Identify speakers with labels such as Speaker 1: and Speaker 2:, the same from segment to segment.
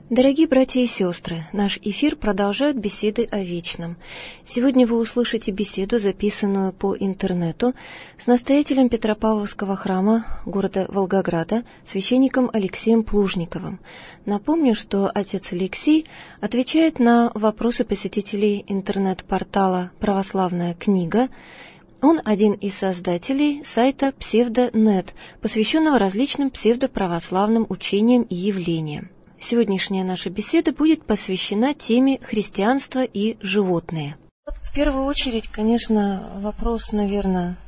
Speaker 1: Дорогие братья и сестры, наш эфир продолжают беседы о вечном. Сегодня вы услышите беседу, записанную по интернету, с настоятелем Петропавловского храма города Волгограда, священником Алексеем Плужниковым. Напомню, что отец Алексей отвечает на вопросы посетителей интернет-портала «Православная книга». Он один из создателей сайта Псевдо.нет, посвященного различным псевдоправославным учениям и явлениям. Сегодняшняя наша беседа будет посвящена теме христианства и животные. В первую очередь, конечно, вопрос, наверное,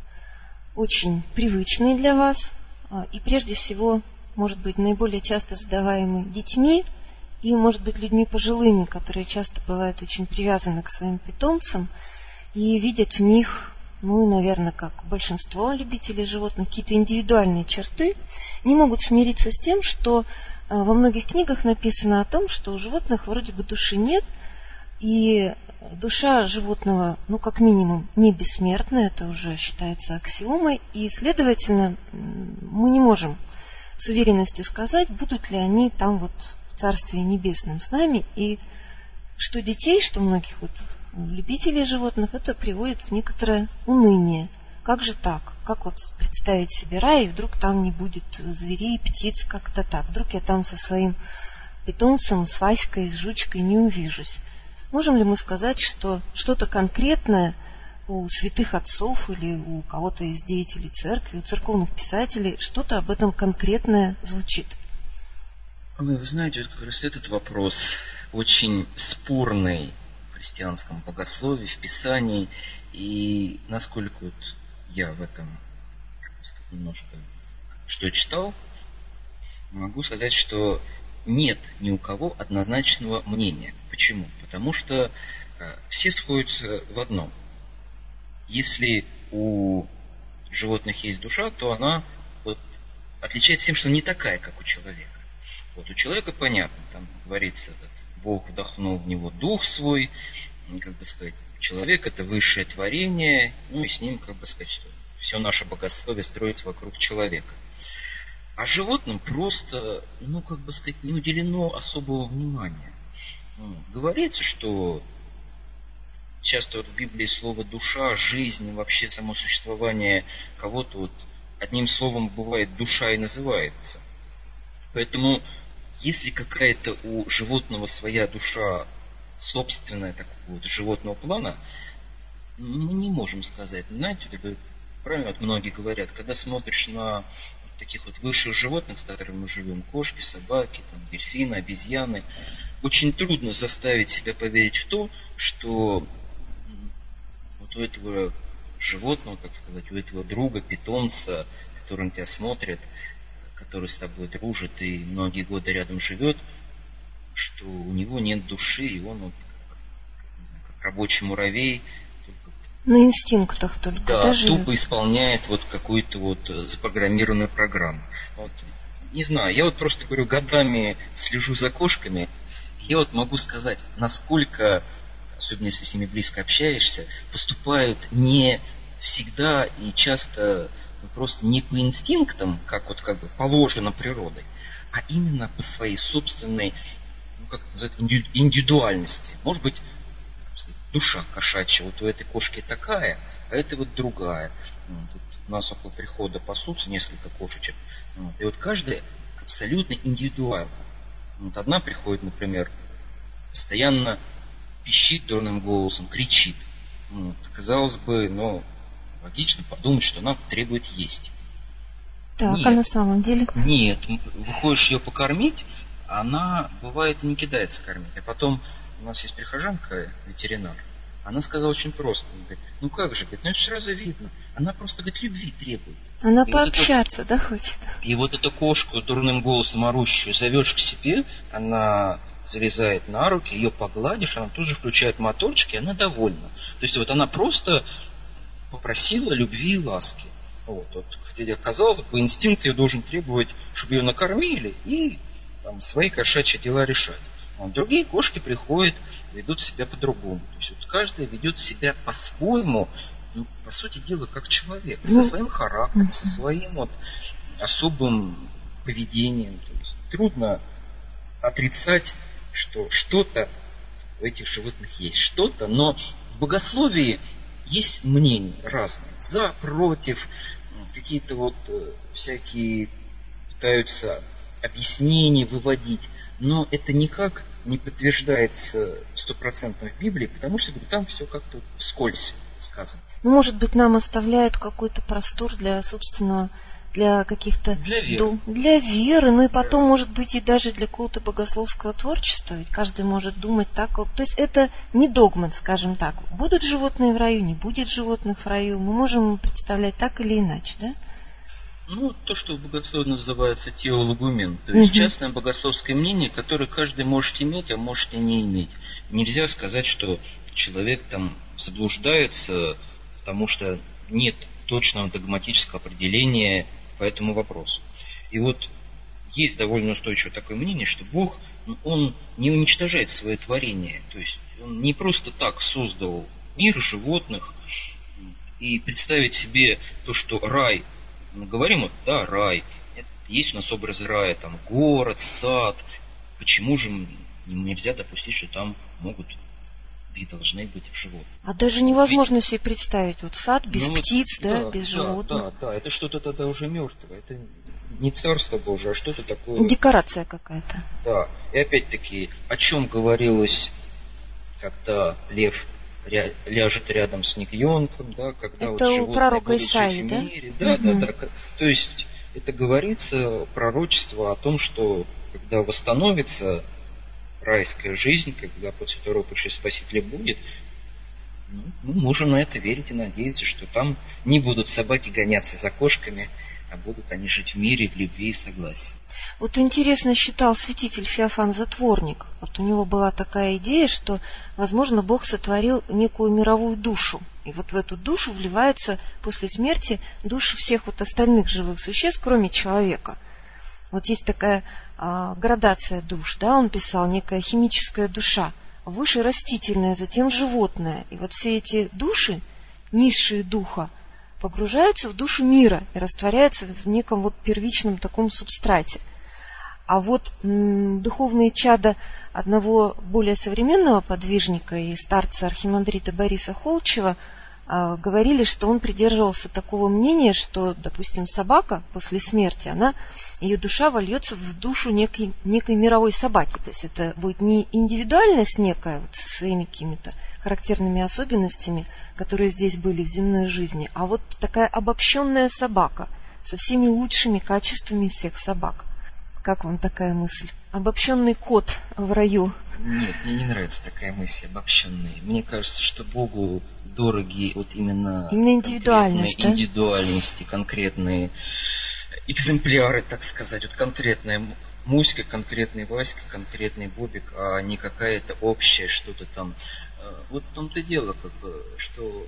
Speaker 1: очень привычный для вас. И прежде всего, может быть, наиболее часто задаваемый детьми и, может быть, людьми пожилыми, которые часто бывают очень привязаны к своим питомцам и видят в них, наверное, как большинство любителей животных, какие-то индивидуальные черты, не могут смириться с тем, что во многих книгах написано о том, что у животных вроде бы души нет, и душа животного, как минимум, не бессмертна, это уже считается аксиомой, и, следовательно, мы не можем с уверенностью сказать, будут ли они там в Царстве Небесном с нами, и что детей, что многих любителей животных, это приводит в некоторое уныние. Как же так? Как представить себе рай, и вдруг там не будет зверей, птиц, как-то так. Вдруг я там со своим питомцем, с Васькой, с жучкой не увижусь. Можем ли мы сказать, что что-то конкретное у святых отцов или у кого-то из деятелей церкви, у церковных писателей, что-то об этом конкретное звучит?
Speaker 2: Вы знаете, как раз этот вопрос очень спорный в христианском богословии, в Писании, и насколько я в этом немножко что читал, могу сказать, что нет ни у кого однозначного мнения. Почему? Потому что все сходятся в одном. Если у животных есть душа, то она отличается тем, что не такая, как у человека. У человека понятно, там говорится, Бог вдохнул в него дух свой, человек это высшее творение, и с ним, что все наше богословие строится вокруг человека. А животным просто, не уделено особого внимания. Говорится, что часто в Библии слово душа, жизнь, вообще само существование кого-то одним словом бывает душа и называется. Поэтому, если какая-то у животного своя душа собственная такого животного плана, мы не можем сказать. Знаете, правильно многие говорят, когда смотришь на таких высших животных, с которыми мы живем, кошки, собаки, дельфины, обезьяны, очень трудно заставить себя поверить в то, что у этого животного, у этого друга, питомца, который на тебя смотрит, который с тобой дружит и многие годы рядом живет, что у него нет души, и он как рабочий муравей.
Speaker 1: На инстинктах только.
Speaker 2: Тупо исполняет какую-то запрограммированную программу. Не знаю, я просто говорю, годами слежу за кошками, я могу сказать, насколько, особенно если с ними близко общаешься, поступают не всегда и часто просто не по инстинктам, как положено природой, а именно по своей собственной индивидуальности. Может быть, душа кошачья у этой кошки такая, а это другая. У нас около прихода пасутся несколько кошечек. И каждая абсолютно индивидуальна. Одна приходит, например, постоянно пищит дурным голосом, кричит. Казалось бы, логично подумать, что она требует есть.
Speaker 1: Так, нет, а на самом деле?
Speaker 2: Нет, выходишь ее покормить, она бывает и не кидается кормить. А потом у нас есть прихожанка, ветеринар, она сказала очень просто. Она говорит, как же, это сразу видно. Она просто, любви требует.
Speaker 1: Она пообщаться, хочет. И
Speaker 2: эту кошку дурным голосом орущую зовешь к себе, она залезает на руки, ее погладишь, она тут же включает моторчик, и она довольна. То есть она просто попросила любви и ласки. Хотя, казалось бы, инстинкт ее должен требовать, чтобы ее накормили и свои кошачьи дела решать. Другие кошки приходят, ведут себя по-другому. То есть каждая ведет себя по-своему, по сути дела, как человек, со своим характером, со своим особым поведением. То есть трудно отрицать, что что-то у этих животных есть. Что-то, но в богословии есть мнения разные. За, против, какие-то вот всякие пытаются объяснения выводить. Но это никак не подтверждается 100% в Библии, потому что там все как-то вскользь сказано.
Speaker 1: Ну, может быть, нам оставляют какой-то простор для собственного, для каких-то...
Speaker 2: Для веры.
Speaker 1: Для веры, ну и потом, может быть, и даже для какого-то богословского творчества, ведь каждый может думать так. То есть это не догмат, скажем так. Будут животные в раю, не будет животных в раю. Мы можем представлять так или иначе, да?
Speaker 2: Ну, то, что в богословии называется теологумен, то есть частное богословское мнение, которое каждый может иметь, а может и не иметь. Нельзя сказать, что человек там заблуждается, потому что нет точного догматического определения по этому вопросу. И вот есть довольно устойчивое такое мнение, что Бог, Он не уничтожает свое творение. То есть Он не просто так создал мир животных, и представить себе то, что рай, мы говорим, вот, да, рай, есть у нас образ рая, там город, сад. Почему же нельзя допустить, что там могут и должны быть животные?
Speaker 1: А даже невозможно себе представить, вот сад без птиц, да, без животных.
Speaker 2: Да, это что-то тогда уже мертвое. Это не царство Божие, а что-то такое.
Speaker 1: Декорация какая-то.
Speaker 2: Да. И опять-таки, о чем говорилось, когда лев ляжет рядом с ягненком, да, когда
Speaker 1: это
Speaker 2: вот
Speaker 1: у
Speaker 2: животные
Speaker 1: пророка
Speaker 2: будут
Speaker 1: Исаии,
Speaker 2: жить в
Speaker 1: да?
Speaker 2: мире. Да. То есть это говорится пророчество о том, что когда восстановится райская жизнь, когда после второго пришествия Спасителя будет, мы можем на это верить и надеяться, что там не будут собаки гоняться за кошками, а будут они жить в мире, в любви и согласии.
Speaker 1: Вот интересно считал святитель Феофан Затворник. Вот у него была такая идея, что, возможно, Бог сотворил некую мировую душу. И вот в эту душу вливаются после смерти души всех вот остальных живых существ, кроме человека. Вот есть такая градация душ, да, он писал, некая химическая душа, выше растительная, затем животная. И вот все эти души, низшие духа, погружаются в душу мира и растворяются в неком вот первичном таком субстрате. А вот духовные чада одного более современного подвижника и старца архимандрита Бориса Холчева говорили, что он придерживался такого мнения, что, допустим, собака после смерти, ее душа вольется в душу некой мировой собаки. То есть это будет не индивидуальность некая вот, со своими какими-то характерными особенностями, которые здесь были в земной жизни, а вот такая обобщенная собака со всеми лучшими качествами всех собак. Как вам такая мысль? Обобщенный кот в раю.
Speaker 2: Нет, мне не нравится такая мысль, обобщенная. Мне кажется, что Богу дороги вот именно
Speaker 1: индивидуальность, да?
Speaker 2: Индивидуальности, конкретные экземпляры, так сказать. Вот конкретная Муська, конкретный Васька, конкретный Бобик, а не какая-то общая что-то там. Вот в том-то дело, что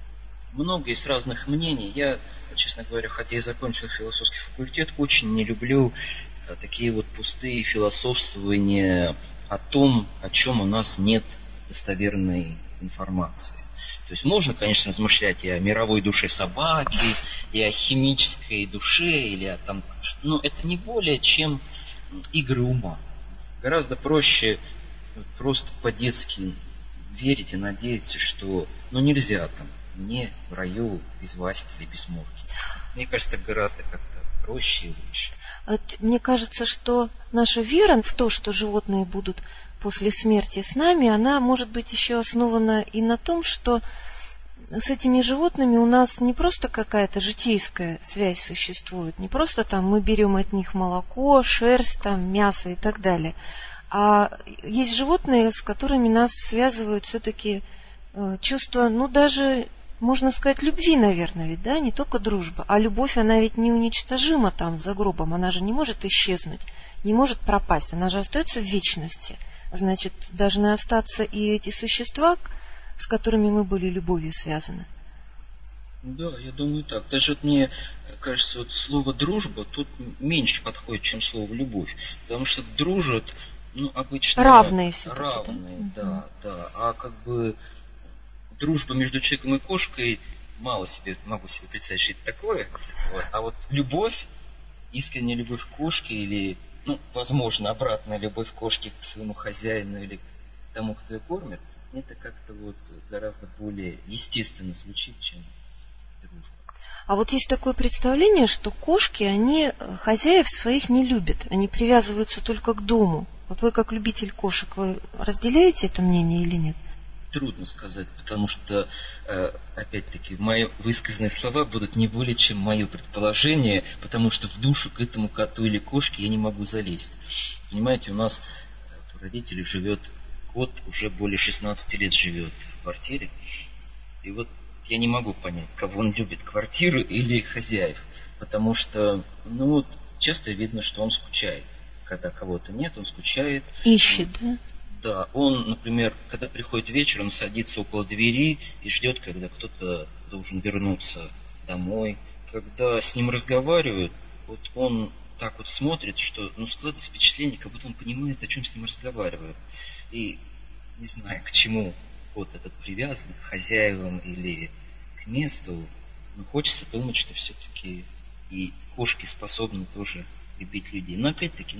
Speaker 2: много есть разных мнений. Я, честно говоря, хотя и закончил философский факультет, очень не люблю такие вот пустые философствования о том, о чем у нас нет достоверной информации. То есть можно, конечно, размышлять и о мировой душе собаки, и о химической душе, или о там... Но это не более чем игры ума. Гораздо проще просто по-детски верить и надеяться, что нельзя там не в раю без Васики или без Мовки. Мне кажется, так гораздо как-то проще и лучше.
Speaker 1: Мне кажется, что наша вера в то, что животные будут после смерти с нами, она может быть еще основана и на том, что с этими животными у нас не просто какая-то житейская связь существует, не просто там мы берем от них молоко, шерсть, там, мясо и так далее, а есть животные, с которыми нас связывают все-таки чувство, даже, можно сказать, любви, наверное, ведь, да, не только дружба, а любовь, она ведь неуничтожима там за гробом, она же не может исчезнуть, не может пропасть, она же остается в вечности. Значит, должны остаться и эти существа, с которыми мы были любовью связаны.
Speaker 2: Да, я думаю так. Даже мне кажется, вот слово «дружба» тут меньше подходит, чем слово «любовь». Потому что дружат, обычно...
Speaker 1: Равные все-таки,
Speaker 2: равные, да? Да. А дружба между человеком и кошкой могу себе представить, что это такое. Вот. А вот любовь, искренняя любовь к кошке или возможно, обратная любовь кошки к своему хозяину или к тому, кто ее кормит, это как-то гораздо более естественно звучит, чем дружба.
Speaker 1: А вот есть такое представление, что кошки, они хозяев своих не любят, они привязываются только к дому. Вот вы, как любитель кошек, вы разделяете это мнение или нет?
Speaker 2: Трудно сказать, потому что, опять-таки, мои высказанные слова будут не более чем мое предположение, потому что в душу к этому коту или кошке я не могу залезть. Понимаете, у нас у родителей живет кот, уже более 16 лет живет в квартире, и я не могу понять, кого он любит, квартиру или хозяев, потому что, часто видно, что он скучает. Когда кого-то нет, он скучает.
Speaker 1: Ищет, да?
Speaker 2: Да, он, например, когда приходит вечер, он садится около двери и ждет, когда кто-то должен вернуться домой. Когда с ним разговаривают, он так смотрит, что складывается впечатление, как будто он понимает, о чем с ним разговаривают. И не знаю, к чему этот привязан, к хозяевам или к месту, но хочется думать, что все-таки и кошки способны тоже любить людей. Но опять-таки,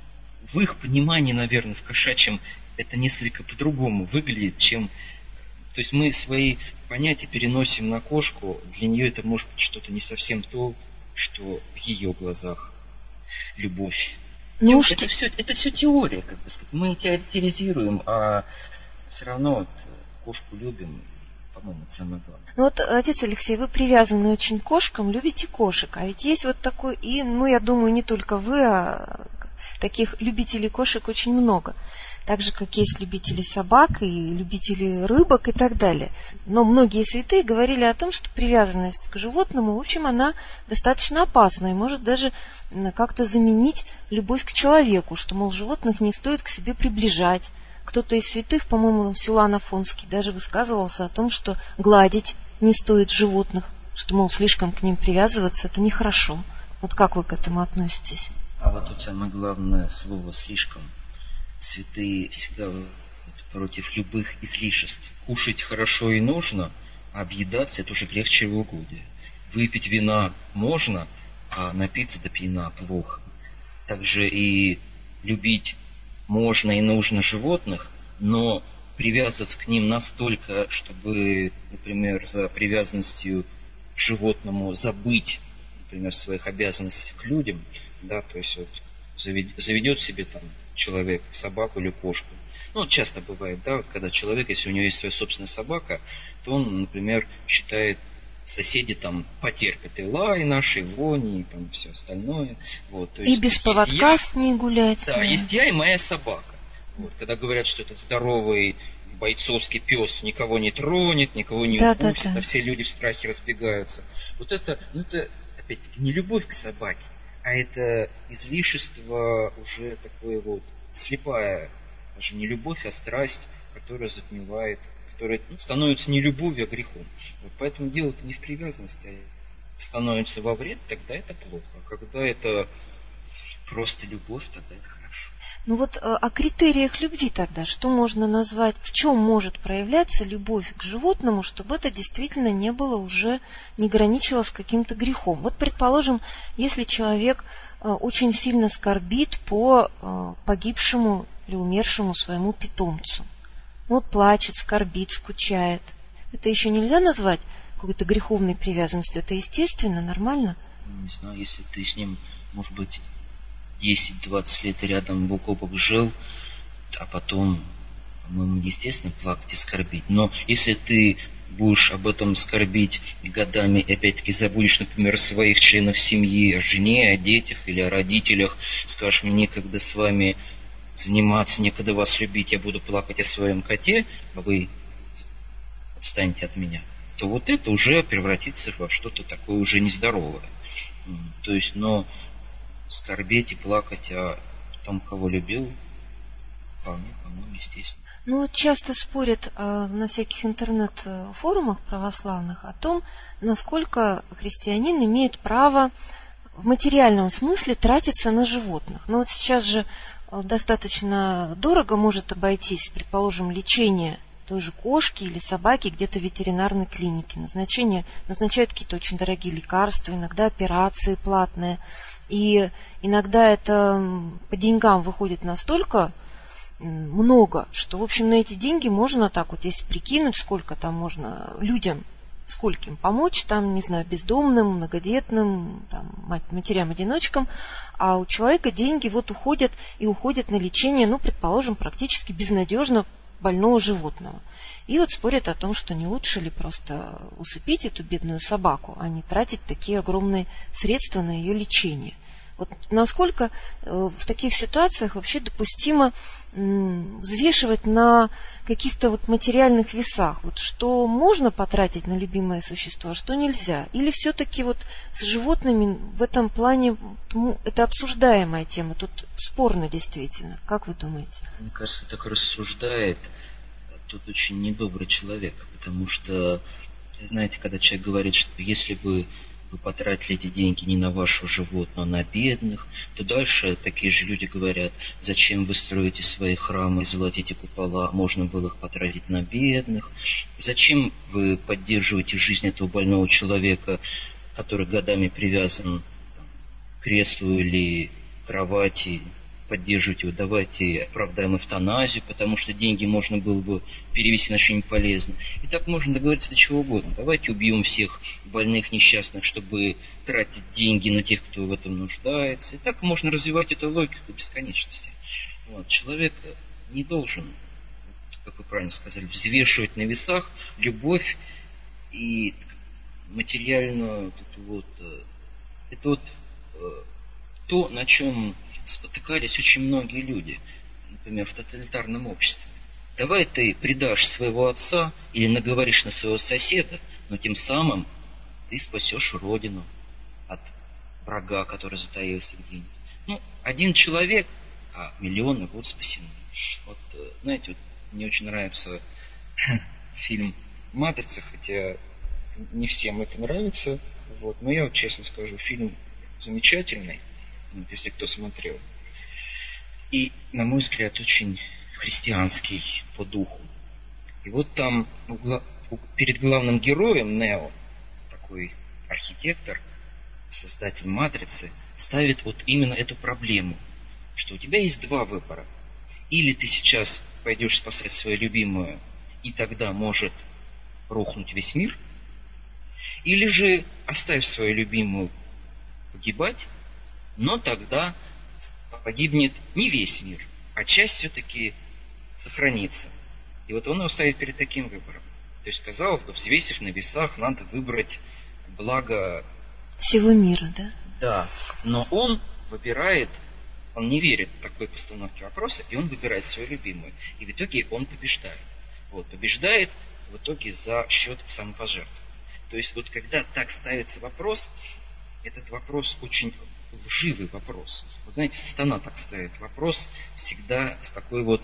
Speaker 2: в их понимании, наверное, в кошачьем это несколько по-другому выглядит, чем... То есть мы свои понятия переносим на кошку, для нее это может быть что-то не совсем то, что в ее глазах любовь. Это все теория, как бы сказать. Мы теоретизируем, а все равно кошку любим. По-моему, это самое главное.
Speaker 1: Отец Алексей, вы привязаны очень к кошкам, любите кошек. А ведь есть такой, и, я думаю, не только вы, а таких любителей кошек очень много. Так же, как есть любители собак и любители рыбок и так далее. Но многие святые говорили о том, что привязанность к животному, в общем, она достаточно опасна и может даже как-то заменить любовь к человеку, что, мол, животных не стоит к себе приближать. Кто-то из святых, по-моему, Силуан Афонский, даже высказывался о том, что гладить не стоит животных, что, мол, слишком к ним привязываться, это нехорошо. Как вы к этому относитесь?
Speaker 2: А тут самое главное слово «слишком». Святые всегда против любых излишеств. Кушать хорошо и нужно, а объедаться – это уже грех чревоугодия. Выпить вина можно, а напиться до пьяна плохо. Также и любить можно и нужно животных, но привязываться к ним настолько, чтобы, например, за привязанностью к животному забыть, например, своих обязанностей к людям, да, то есть заведет себе человек собаку или кошку. Часто бывает, да, когда человек, если у него есть своя собственная собака, то он, например, считает, соседи потерпят и лай наши, и вони, и все остальное. То есть,
Speaker 1: и без поводка с ней гулять.
Speaker 2: Да, есть я и моя собака. Когда говорят, что этот здоровый бойцовский пес никого не тронет, никого не укусит, а все люди в страхе разбегаются. Это опять-таки, не любовь к собаке, а это излишество уже такое слепая, даже не любовь, а страсть, которая затмевает, которая становится не любовью, а грехом. Поэтому дело-то не в привязанности, а становится во вред, тогда это плохо. А когда это просто любовь, тогда это хорошо.
Speaker 1: О критериях любви тогда, что можно назвать, в чем может проявляться любовь к животному, чтобы это действительно не было уже, не граничило с каким-то грехом. Предположим, если человек очень сильно скорбит по погибшему или умершему своему питомцу. Плачет, скорбит, скучает. Это еще нельзя назвать какой-то греховной привязанностью? Это естественно, нормально?
Speaker 2: Не знаю, если ты с ним, может быть, 10-20 лет рядом бок о бок жил, а потом, по-моему, естественно, плакать и скорбить. Но если ты будешь об этом скорбить годами и опять-таки забудешь, например, о своих членах семьи, о жене, о детях или о родителях, скажешь, мне некогда с вами заниматься, некогда вас любить, я буду плакать о своем коте, а вы отстаньте от меня, то это уже превратится во что-то такое уже нездоровое. То есть, но скорбеть и плакать о том, кого любил, вполне, по-моему, естественно.
Speaker 1: Часто спорят на всяких интернет-форумах православных о том, насколько христианин имеет право в материальном смысле тратиться на животных. Сейчас же достаточно дорого может обойтись, предположим, лечение, той же кошки или собаки где-то в ветеринарной клинике. Назначают какие-то очень дорогие лекарства, иногда операции платные. И иногда это по деньгам выходит настолько много, что, в общем, на эти деньги можно так вот, если прикинуть, сколько там можно людям, скольким помочь, там, не знаю, бездомным, многодетным, там, матерям-одиночкам, а у человека деньги вот уходят на лечение, ну, предположим, практически безнадежно больного животного. И вот спорят о том, что не лучше ли просто усыпить эту бедную собаку, а не тратить такие огромные средства на ее лечение. Вот насколько в таких ситуациях вообще допустимо взвешивать на каких-то вот материальных весах? Вот что можно потратить на любимое существо, а что нельзя? Или все-таки вот с животными в этом плане это обсуждаемая тема? Тут спорно действительно. Как вы думаете?
Speaker 2: Мне кажется, так рассуждает тот очень недобрый человек, потому что, знаете, когда человек говорит, что если бы вы потратили эти деньги не на вашего животного, а на бедных, то дальше такие же люди говорят, зачем вы строите свои храмы и золотите купола, можно было их потратить на бедных, зачем вы поддерживаете жизнь этого больного человека, который годами привязан к креслу или кровати, поддерживать его, давайте оправдаем эвтаназию, потому что деньги можно было бы перевести на что-нибудь полезное. И так можно договориться до чего угодно. Давайте убьем всех больных, несчастных, чтобы тратить деньги на тех, кто в этом нуждается. И так можно развивать эту логику до бесконечности. Вот. Человек не должен, как вы правильно сказали, взвешивать на весах любовь и материальную это то, на чем спотыкались очень многие люди, например, в тоталитарном обществе. Давай ты предашь своего отца или наговоришь на своего соседа, но тем самым ты спасешь родину от врага, который затаился где-нибудь. Ну, один человек, а миллионы будут спасены. Вот, знаете, вот мне очень нравится фильм «Матрица», хотя не всем это нравится, вот, но я вот честно скажу, фильм замечательный, вот, если кто смотрел. И, на мой взгляд, очень христианский по духу. И вот там перед главным героем Нео, такой архитектор, создатель «Матрицы», ставит вот именно эту проблему, что у тебя есть два выбора. Или ты сейчас пойдешь спасать свою любимую, и тогда может рухнуть весь мир, или же оставь свою любимую погибать, но тогда погибнет не весь мир, а часть все-таки сохранится. И вот он его ставит перед таким выбором. То есть, казалось бы, взвесив на весах, надо выбрать благо
Speaker 1: всего мира, да?
Speaker 2: Да, но он выбирает, он не верит в такой постановке вопроса, и он выбирает свою любимую. И в итоге он побеждает. Вот, побеждает в итоге за счет самопожертвования. То есть, вот когда так ставится вопрос, этот вопрос очень лживый вопрос. Вы знаете, сатана так ставит вопрос всегда с такой вот,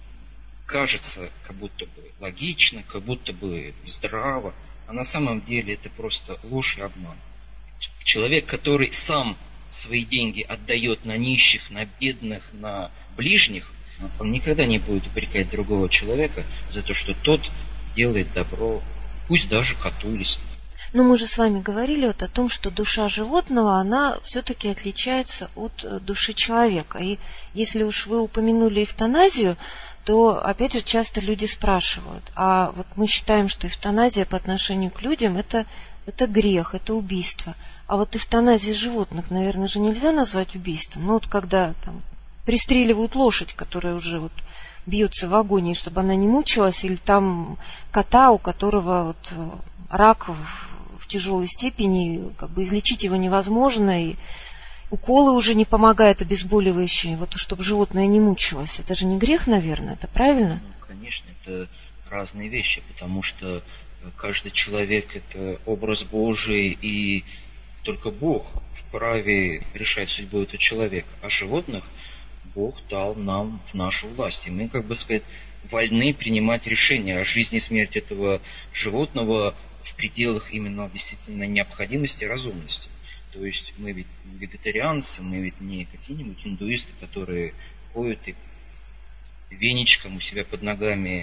Speaker 2: кажется, как будто бы логично, как будто бы здраво, а на самом деле это просто ложь и обман. Человек, который сам свои деньги отдает на нищих, на бедных, на ближних, он никогда не будет упрекать другого человека за то, что тот делает добро, пусть даже коту или собаке.
Speaker 1: Но мы же с вами говорили вот о том, что душа животного, она все-таки отличается от души человека. И если уж вы упомянули эвтаназию, то, опять же, часто люди спрашивают, а вот мы считаем, что эвтаназия по отношению к людям это грех, это убийство. А вот эвтаназия животных, наверное, же нельзя назвать убийством. Ну вот когда там пристреливают лошадь, которая уже вот бьется в агонии, чтобы она не мучилась, или там кота, у которого вот рак в тяжелой степени, как бы излечить его невозможно, и уколы уже не помогают, обезболивающие, вот чтобы животное не мучилось. Это же не грех, наверное, это правильно?
Speaker 2: Ну, конечно, это разные вещи, потому что каждый человек – это образ Божий, и только Бог вправе решать судьбу этого человека. А животных Бог дал нам в нашу власть. И мы, как бы сказать, вольны принимать решения о жизни и смерти этого животного в пределах именно действительно необходимости и разумности. То есть мы ведь не вегетарианцы, мы ведь не какие-нибудь индуисты, которые ходят и веничком у себя под ногами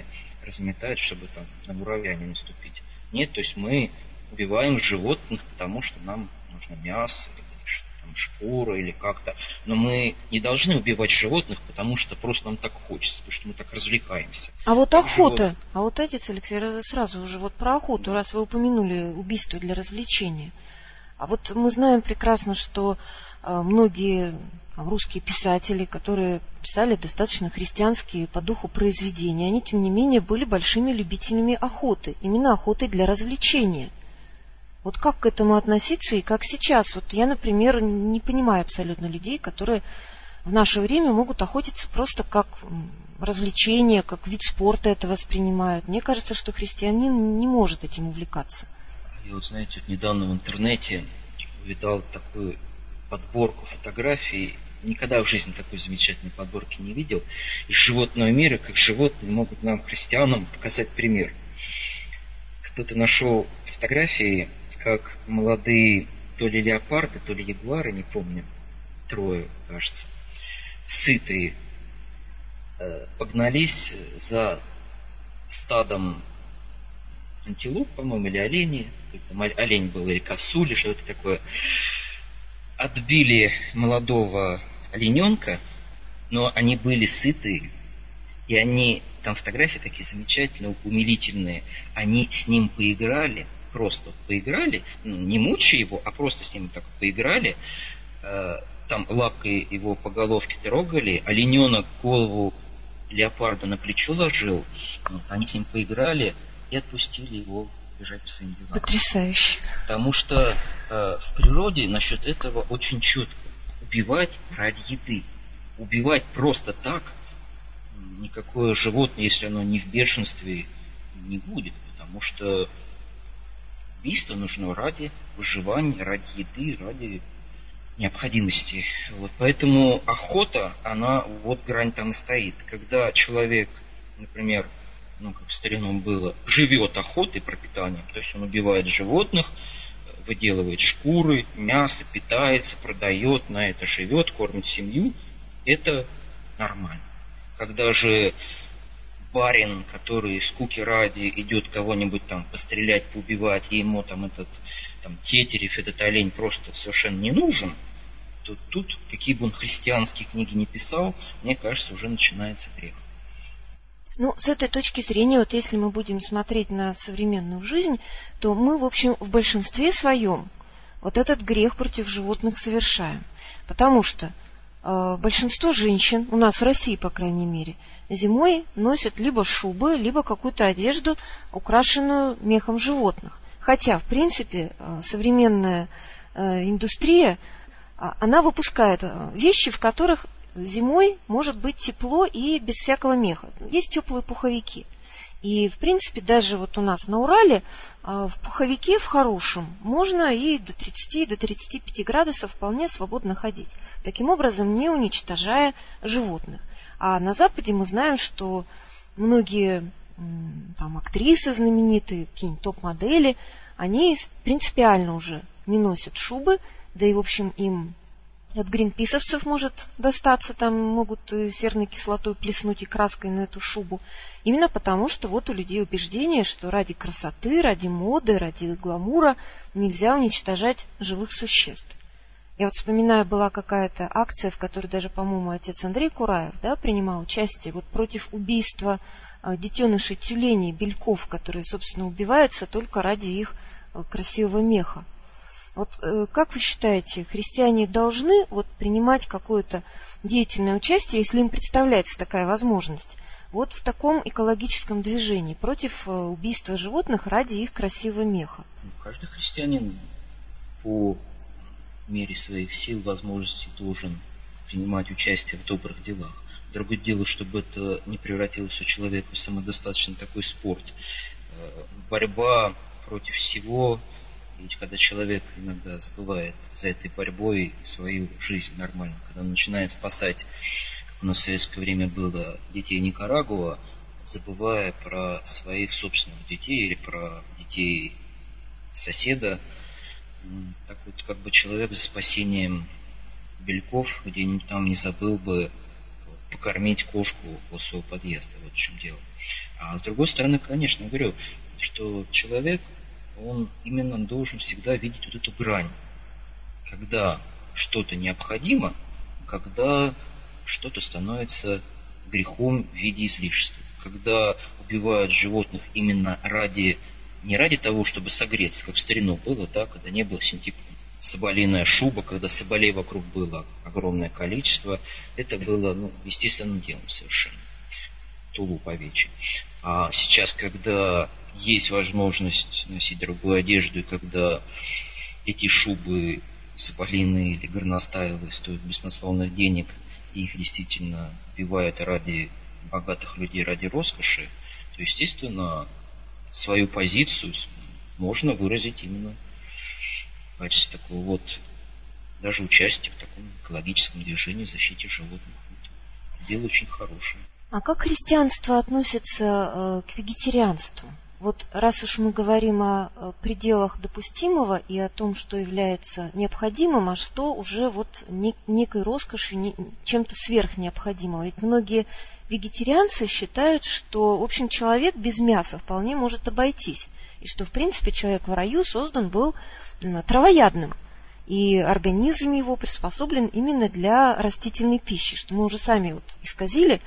Speaker 2: разметать, чтобы там на муравья не наступить. Нет, то есть мы убиваем животных, потому что нам нужно мясо, там, шкура или как-то. Но мы не должны убивать животных, потому что просто нам так хочется, потому что мы так развлекаемся.
Speaker 1: А вот охота. А вот, отец Алексей, сразу уже вот про охоту, раз вы упомянули убийство для развлечения. А вот мы знаем прекрасно, что многие русские писатели, которые писали достаточно христианские по духу произведения, они, тем не менее, были большими любителями охоты, именно охоты для развлечения. Вот как к этому относиться и как сейчас? Вот я, например, не понимаю абсолютно людей, которые в наше время могут охотиться просто как развлечение, как вид спорта это воспринимают. Мне кажется, что христианин не может этим увлекаться.
Speaker 2: Я вот, знаете, вот недавно в интернете увидал такую подборку фотографий. Никогда в жизни такой замечательной подборки не видел. Из животного мира, как животные могут нам, христианам, показать пример. Кто-то нашел фотографии, как молодые то ли леопарды, то ли ягуары, не помню, 3, кажется, сытые, погнались за стадом антилоп, по-моему, или оленей. Там олень был, или косуль, или что-то такое. Отбили молодого олененка, но они были сытые, и они, там фотографии такие замечательные, умилительные, они с ним поиграли, просто поиграли, не мучая его, а просто с ним так поиграли, там лапкой его по головке трогали, олененок голову леопарду на плечо ложил, вот, они с ним поиграли и отпустили его бежать по своим делам.
Speaker 1: Потрясающе.
Speaker 2: Потому что в природе насчет этого очень четко. Убивать ради еды. Убивать просто так никакое животное, если оно не в бешенстве, не будет. Потому что убийство нужно ради выживания, ради еды, ради необходимости. Вот. Поэтому охота, она вот грань там и стоит. Когда человек, например, как в старину было, живет охотой, пропитанием, то есть он убивает животных, выделывает шкуры, мясо, питается, продает, на это живет, кормит семью, это нормально. Когда же барин, который скуки ради идет кого-нибудь там пострелять, поубивать, и ему там этот там, тетерев, этот олень просто совершенно не нужен, то тут, какие бы он христианские книги не писал, мне кажется, уже начинается грех.
Speaker 1: Ну, с этой точки зрения, вот если мы будем смотреть на современную жизнь, то мы, в общем, в большинстве своем вот этот грех против животных совершаем. Потому что большинство женщин, у нас в России, по крайней мере, зимой носят либо шубы, либо какую-то одежду, украшенную мехом животных. Хотя, в принципе, современная индустрия, она выпускает вещи, в которых зимой может быть тепло и без всякого меха. Есть теплые пуховики. И, в принципе, даже вот у нас на Урале в пуховике в хорошем можно и до 30, до 35 градусов вполне свободно ходить. Таким образом, не уничтожая животных. А на Западе мы знаем, что многие там, актрисы знаменитые, какие-нибудь топ-модели, они принципиально уже не носят шубы, да и, в общем, им от гринписовцев может достаться, там могут серной кислотой плеснуть и краской на эту шубу. Именно потому, что вот у людей убеждение, что ради красоты, ради моды, ради гламура нельзя уничтожать живых существ. Я вот вспоминаю, была какая-то акция, в которой даже, по-моему, отец Андрей Кураев, принимал участие вот против убийства детенышей тюленей, бельков, которые, собственно, убиваются только ради их красивого меха. Вот как вы считаете, христиане должны вот принимать какое-то деятельное участие, если им представляется такая возможность, вот в таком экологическом движении против убийства животных ради их красивого меха?
Speaker 2: Каждый христианин по мере своих сил, возможностей должен принимать участие в добрых делах. Другое дело, чтобы это не превратилось у человека в самодостаточный такой спорт. Борьба против всего. Ведь когда человек иногда забывает за этой борьбой свою жизнь нормально, когда он начинает спасать, как у нас в советское время было, детей Никарагуа, забывая про своих собственных детей или про детей соседа, так вот как бы человек за спасением бельков где-нибудь там не забыл бы покормить кошку у своего подъезда. Вот в чем дело. А с другой стороны, конечно, я говорю, что человек, он именно должен всегда видеть вот эту грань, когда что-то необходимо, когда что-то становится грехом в виде излишества, когда убивают животных именно не ради того, чтобы согреться, как в старину было, да, когда не было синтепона. Соболиная шуба, когда соболей вокруг было огромное количество, это было естественным делом совершенно. Тулуп овечий. А сейчас, когда есть возможность носить другую одежду, и когда эти шубы соболиные или горностаевые стоят баснословных денег, и их действительно убивают ради богатых людей, ради роскоши, то, естественно, свою позицию можно выразить именно в качестве такого вот даже участия в таком экологическом движении в защите животных. Дело очень хорошее.
Speaker 1: А как христианство относится к вегетарианству? Вот раз уж мы говорим о пределах допустимого и о том, что является необходимым, а что уже вот некой роскошью, чем-то сверхнеобходимым. Ведь многие вегетарианцы считают, что, в общем, человек без мяса вполне может обойтись. И что, в принципе, человек в раю создан был травоядным. И организм его приспособлен именно для растительной пищи, что мы уже сами вот исказили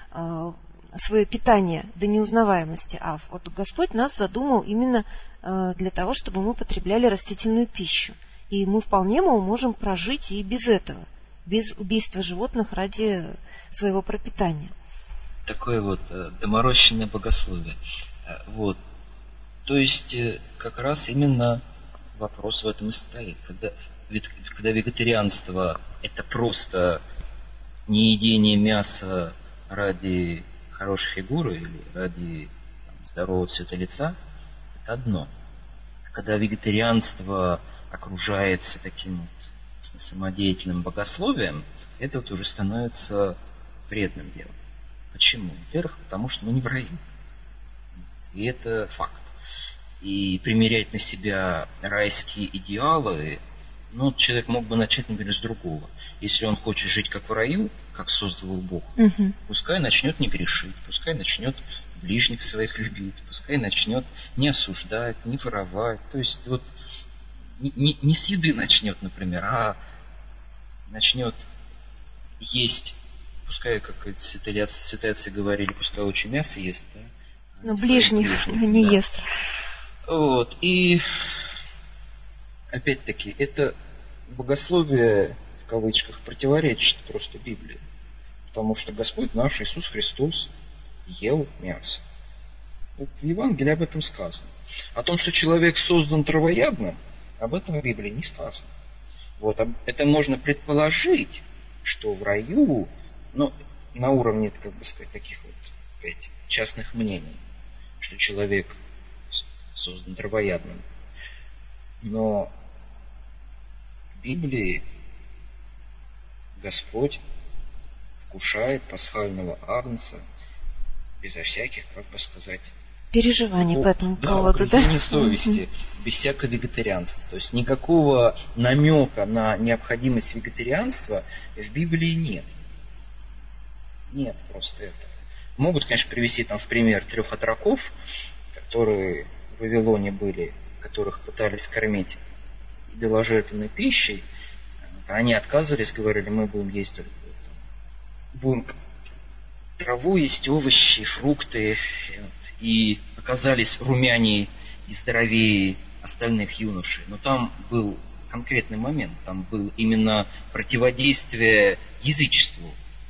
Speaker 1: свое питание до неузнаваемости, а вот Господь нас задумал именно для того, чтобы мы потребляли растительную пищу. И мы вполне можем прожить и без этого, без убийства животных ради своего пропитания.
Speaker 2: Такое вот доморощенное богословие. Вот. То есть как раз именно вопрос в этом и стоит. Когда вегетарианство это просто неедение мяса ради хорошей фигуры или ради здорового цвета лица, это одно. Когда вегетарианство окружается таким вот самодеятельным богословием, это вот уже становится вредным делом. Почему? Во-первых, потому что мы не в раю. И это факт. И примерять на себя райские идеалы, человек мог бы начать, например, с другого. Если он хочет жить как в раю, как создал его Бог, пускай начнет не грешить, пускай начнет ближних своих любить, пускай начнет не осуждать, не воровать. То есть вот не с еды начнет, например, а начнет есть, пускай, как святые отцы говорили, пускай лучше мясо ест, да?
Speaker 1: Но ближних не ест.
Speaker 2: Вот. И опять-таки, это богословие, в кавычках, противоречит просто Библии. Потому что Господь наш Иисус Христос ел мясо. Вот в Евангелии об этом сказано. О том, что человек создан травоядным, об этом в Библии не сказано. Вот. Это можно предположить, что в раю, на уровне, таких вот опять, частных мнений, что человек создан травоядным. Но в Библии Господь вкушает пасхального агнца безо всяких,
Speaker 1: переживаний по этому поводу, да?
Speaker 2: Совести, без всякого вегетарианства. То есть никакого намека на необходимость вегетарианства в Библии нет. Нет просто этого. Могут, конечно, привести в пример 3 отроков, которые в Вавилоне были, которых пытались кормить идоложертвенной пищей. Они отказывались, говорили, мы будем есть только будем траву есть, овощи, фрукты. И оказались румянее и здоровее остальных юношей. Но там был конкретный момент, там был именно противодействие язычеству,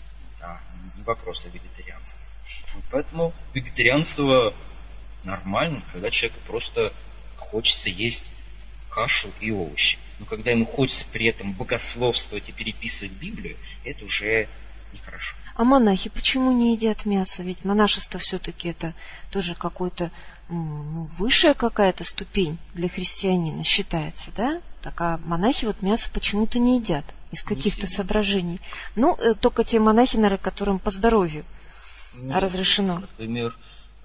Speaker 2: не вопрос о вегетарианстве. Поэтому вегетарианство нормально, когда человеку просто хочется есть кашу и овощи. Но когда ему хочется при этом богословствовать и переписывать Библию, это уже нехорошо.
Speaker 1: А монахи почему не едят мясо? Ведь монашество все-таки это тоже какой-то высшая какая-то ступень для христианина считается, да? Так а монахи вот мясо почему-то не едят из каких-то соображений. Только те монахи, наверное, которым по здоровью разрешено.
Speaker 2: Например,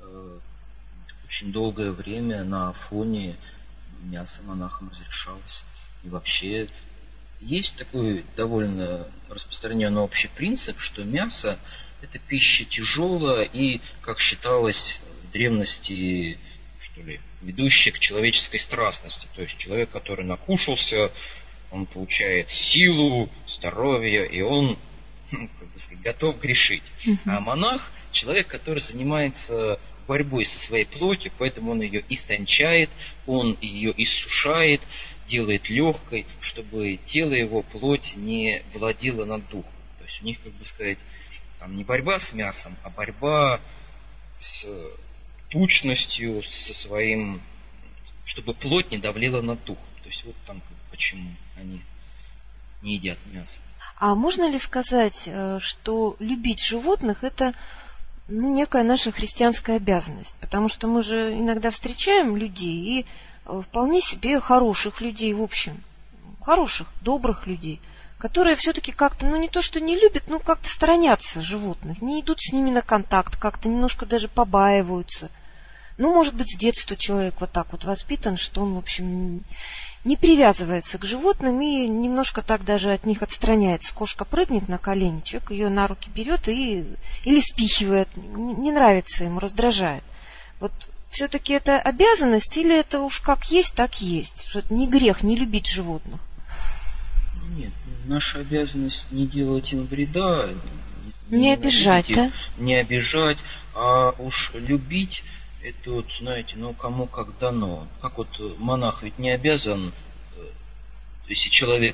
Speaker 2: очень долгое время на Афоне мясо монахам разрешалось. И вообще есть такой довольно распространенный общий принцип, что мясо – это пища тяжелая и, как считалось в древности, что ли, ведущее к человеческой страстности. То есть человек, который накушался, он получает силу, здоровье, и он, как бы сказать, готов грешить. А монах – человек, который занимается борьбой со своей плотью, поэтому он ее истончает, он ее иссушает, делает легкой, чтобы тело его, плоть, не владела над духом. То есть у них, как бы сказать, там не борьба с мясом, а борьба с тучностью, со своим, чтобы плоть не давлела над духом. То есть вот там почему они не едят мясо.
Speaker 1: А можно ли сказать, что любить животных – это некая наша христианская обязанность? Потому что мы же иногда встречаем людей, и вполне себе хороших людей, в общем, хороших, добрых людей, которые все-таки как-то, не то что не любят, как-то сторонятся животных, не идут с ними на контакт, как-то немножко даже побаиваются. Может быть, с детства человек вот так вот воспитан, что он, в общем, не привязывается к животным и немножко так даже от них отстраняется. Кошка прыгнет на колени, человек ее на руки берет или спихивает, не нравится ему, раздражает. Вот все-таки это обязанность или это уж как есть, так есть? Что это не грех не любить животных?
Speaker 2: Нет, наша обязанность не делать им вреда,
Speaker 1: не обижать, да?
Speaker 2: Не обижать, а уж любить. Это вот, знаете, кому как дано. Как вот монах ведь не обязан, если человек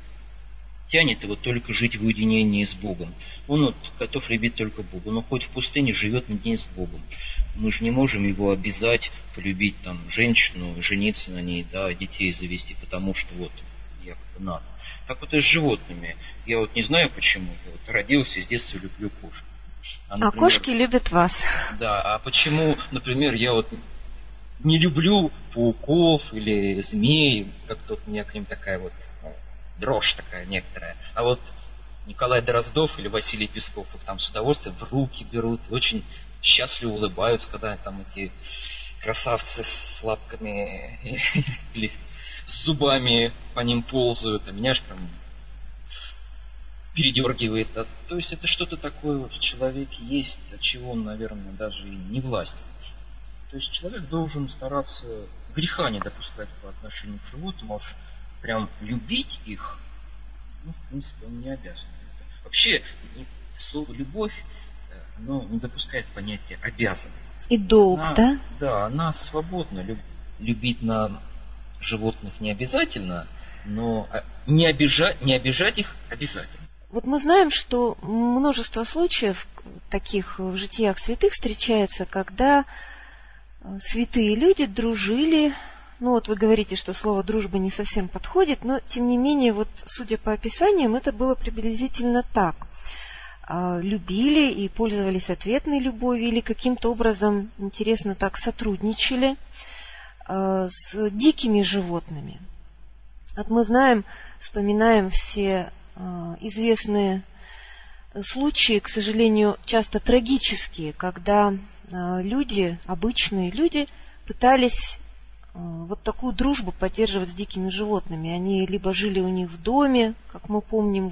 Speaker 2: тянет его только жить в уединении с Богом. Он готов любить только Бога. Но хоть в пустыне живет на день с Богом. Мы же не можем его обязать полюбить там женщину, жениться на ней, да, детей завести, потому что якобы надо. Так вот и с животными. Я не знаю почему. Я родился, с детства люблю кошек.
Speaker 1: Например, а кошки любят вас.
Speaker 2: Да, а почему, например, я не люблю пауков или змей, как-то у меня к ним такая дрожь такая некоторая. А Николай Дроздов или Василий Песков их там с удовольствием в руки берут, и очень счастливо улыбаются, когда там эти красавцы с лапками или с зубами по ним ползают, а меня аж прям передергивает. То есть это что-то такое в человеке есть, от чего он, наверное, даже и не властен. То есть человек должен стараться греха не допускать по отношению к животным, а уж прям любить их, в принципе, он не обязан. Вообще, слово «любовь», оно не допускает понятия «обязан».
Speaker 1: И долг, да?
Speaker 2: Да, она свободна. Любить на животных не обязательно, но не обижать их обязательно.
Speaker 1: Мы знаем, что множество случаев таких в житиях святых встречается, когда святые люди дружили. Вы говорите, что слово «дружба» не совсем подходит, но, тем не менее, судя по описаниям, это было приблизительно так. Любили и пользовались ответной любовью или каким-то образом, интересно так, сотрудничали с дикими животными. Мы знаем, вспоминаем все известные случаи, к сожалению, часто трагические, когда люди, обычные люди, пытались такую дружбу поддерживать с дикими животными. Они либо жили у них в доме, как мы помним,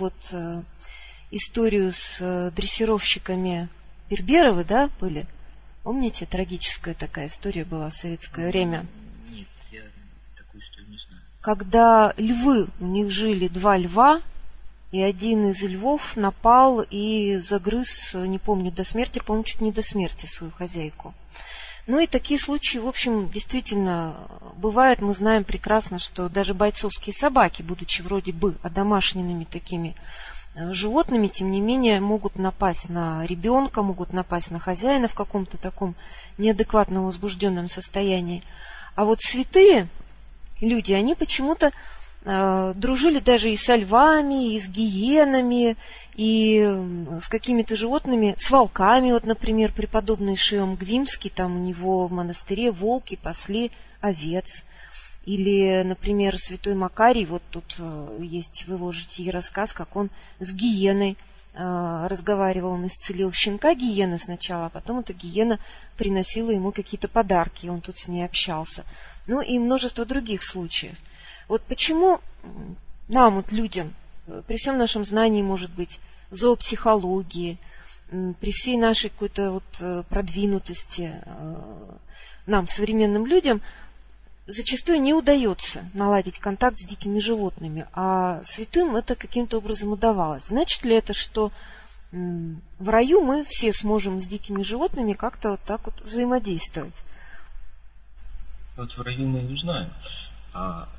Speaker 1: историю с дрессировщиками Берберовы, да, были? Помните, трагическая такая история была в советское время?
Speaker 2: Нет, я такую историю не знаю.
Speaker 1: Когда львы, у них жили 2 льва, и один из львов напал и загрыз, не помню, до смерти, по-моему, чуть не до смерти свою хозяйку. И такие случаи, в общем, действительно бывают. Мы знаем прекрасно, что даже бойцовские собаки, будучи вроде бы одомашненными такими животными, тем не менее могут напасть на ребенка, могут напасть на хозяина в каком-то таком неадекватном возбужденном состоянии. А святые люди, они почему-то дружили даже и со львами, и с гиенами, и с какими-то животными, с волками. Например, преподобный Шиом Гвимский, там у него в монастыре волки пасли овец. Или, например, святой Макарий, тут есть в его житии рассказ, как он с гиеной разговаривал, он исцелил щенка гиены сначала, а потом эта гиена приносила ему какие-то подарки, и он тут с ней общался. И множество других случаев. Почему нам, людям, при всем нашем знании, может быть, зоопсихологии, при всей нашей какой-то вот продвинутости нам, современным людям, зачастую не удается наладить контакт с дикими животными, а святым это каким-то образом удавалось. Значит ли это, что в раю мы все сможем с дикими животными как-то вот так вот взаимодействовать?
Speaker 2: Вот в раю мы не узнаем. А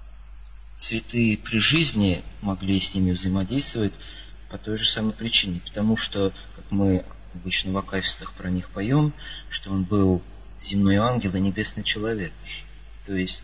Speaker 2: святые при жизни могли с ними взаимодействовать по той же самой причине. Потому что, как мы обычно в акафистах про них поем, что он был земной ангел и небесный человек. То есть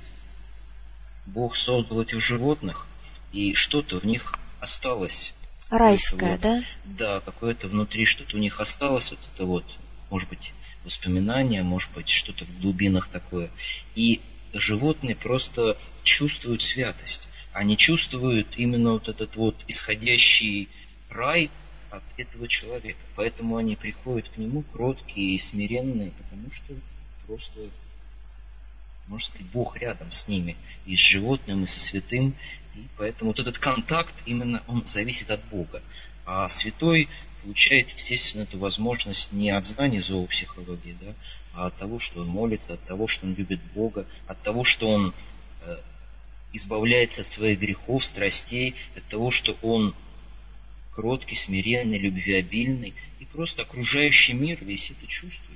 Speaker 2: Бог создал этих животных, и что-то в них осталось.
Speaker 1: Райское, да?
Speaker 2: Да, какое-то внутри что-то у них осталось, вот это вот, может быть, воспоминания, может быть, что-то в глубинах такое. И животные просто чувствуют святость. Они чувствуют именно вот этот вот исходящий рай от этого человека. Поэтому они приходят к нему кроткие и смиренные, потому что просто, можно сказать, Бог рядом с ними, и с животным, и со святым. И поэтому вот этот контакт, именно он зависит от Бога. А святой получает, естественно, эту возможность не от знаний зоопсихологии, да, а от того, что он молится, от того, что он любит Бога, от того, что он избавляется от своих грехов, страстей, от того, что он кроткий, смиренный, любвеобильный, и просто окружающий мир весь это чувствует.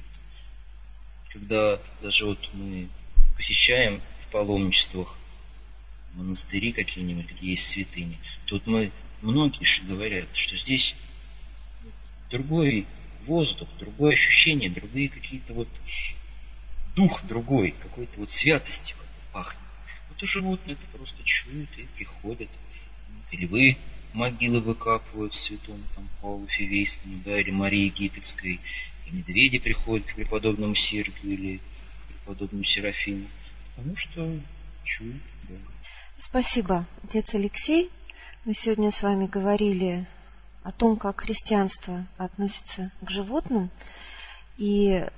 Speaker 2: Когда даже вот мы посещаем в паломничествах монастыри какие-нибудь, где есть святыни, тут многие говорят, что здесь другой воздух, другое ощущение, другие какие-то вот дух другой, какой-то вот святостью пахнет. Вот и животные это просто чуют и приходят. И львы могилы выкапывают святому там Павлу Фивейскому, да, или Марии Египетской, и медведи приходят к преподобному Сергию или к преподобному Серафиму, потому что чуют Бога.
Speaker 1: Спасибо, отец Алексей. Мы сегодня с вами говорили о том, как христианство относится к животным. И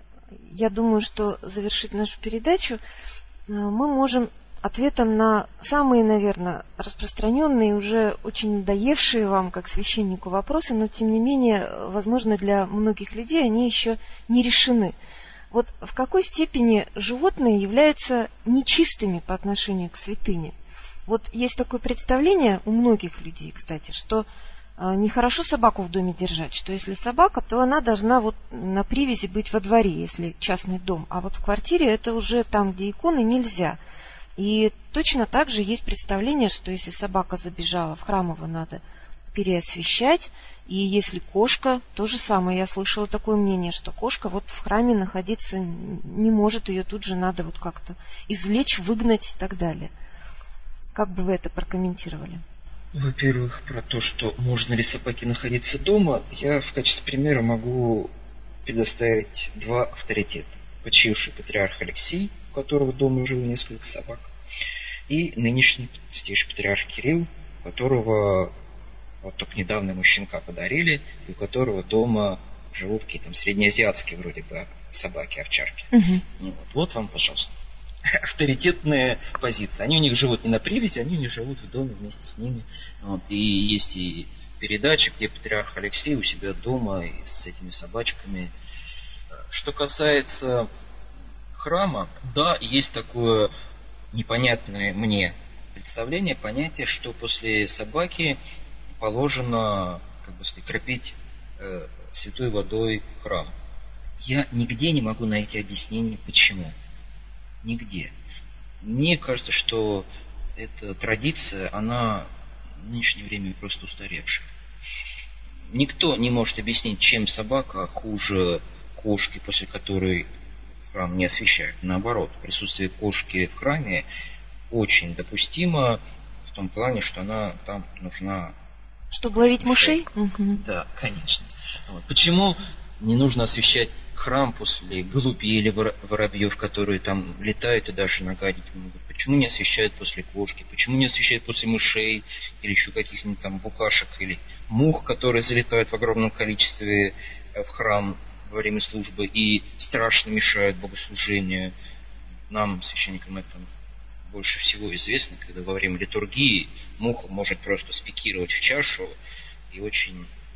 Speaker 1: я думаю, что завершить нашу передачу мы можем ответом на самые, наверное, распространенные, уже очень надоевшие вам, как священнику, вопросы, но, тем не менее, возможно, для многих людей они еще не решены. Вот в какой степени животные являются нечистыми по отношению к святыне? Вот есть такое представление у многих людей, кстати, что нехорошо собаку в доме держать, что если собака, то она должна вот на привязи быть во дворе, если частный дом, а вот в квартире это уже там, где иконы, нельзя. И точно так же есть представление, что если собака забежала в храм, его надо переосвящать, и если кошка, то же самое, я слышала такое мнение, что кошка вот в храме находиться не может, ее тут же надо вот как-то извлечь, выгнать и так далее. Как бы вы это прокомментировали?
Speaker 2: Во-первых, про то, что можно ли собаке находиться дома, я в качестве примера могу предоставить два авторитета. Почивший патриарх Алексий, у которого дома жило несколько собак, и нынешний святейший патриарх Кирилл, у которого вот только недавно ему щенка подарили, и у которого дома живут какие-то там среднеазиатские вроде бы собаки, овчарки.
Speaker 1: Угу.
Speaker 2: Вот вам, пожалуйста, авторитетная позиция. Они у них живут не на привязи, они у них живут в доме вместе с ними. Вот. И есть и передачи, где патриарх Алексей у себя дома и с этими собачками. Что касается храма, да, есть такое непонятное мне представление, понятие, что после собаки положено, как бы сказать, кропить святой водой храм. Я нигде не могу найти объяснение, почему. Нигде. Мне кажется, что эта традиция, она в нынешнее время просто устаревшая. Никто не может объяснить, чем собака хуже кошки, после которой храм не освящают. Наоборот, присутствие кошки в храме очень допустимо в том плане, что она там нужна...
Speaker 1: Чтобы ловить мышей? Угу.
Speaker 2: Да, конечно. Вот. Почему не нужно освящать храм после голубей или воробьев, которые там летают и даже нагадить могут? Почему не освящают после кошки? Почему не освящают после мышей или еще каких-нибудь там букашек или мух, которые залетают в огромном количестве в храм во время службы и страшно мешают богослужению? Нам, священникам, это больше всего известно, когда во время литургии муха может просто спикировать в чашу и очень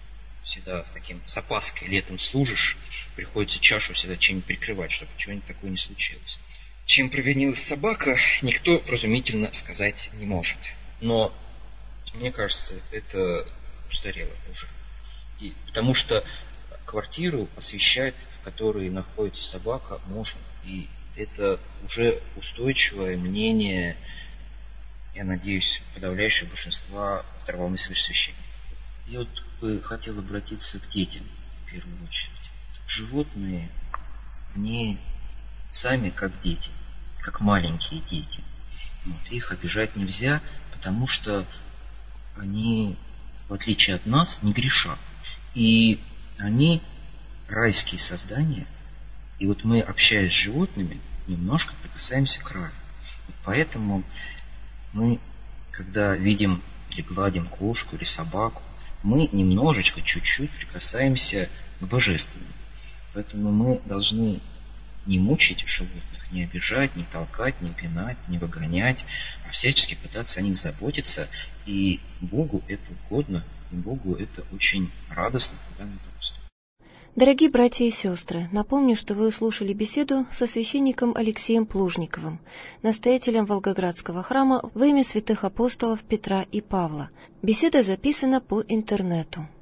Speaker 2: всегда с опаской летом служишь, приходится чашу всегда чем-нибудь прикрывать, чтобы чего-нибудь такое не случилось. Чем провинилась собака, никто вразумительно сказать не может. Но, мне кажется, это устарело уже. Потому что квартиру освещать, в которой находится собака, можно. И это уже устойчивое мнение, я надеюсь, подавляющего большинства здравомыслящих священников. Я бы хотел обратиться к детям в первую очередь. Животные, они сами как дети, как маленькие дети. Их обижать нельзя, потому что они, в отличие от нас, не грешат. И они райские создания. И мы, общаясь с животными, немножко прикасаемся к раю. Поэтому мы, когда видим или гладим кошку или собаку, мы немножечко, чуть-чуть прикасаемся к божественному. Поэтому мы должны не мучить животных, не обижать, не толкать, не пинать, не выгонять, а всячески пытаться о них заботиться. И Богу это угодно, и Богу это очень радостно, когда мы это поступаем.
Speaker 1: Дорогие братья и сестры, напомню, что вы слушали беседу со священником Алексеем Плужниковым, настоятелем Волгоградского храма во имя святых апостолов Петра и Павла. Беседа записана по интернету.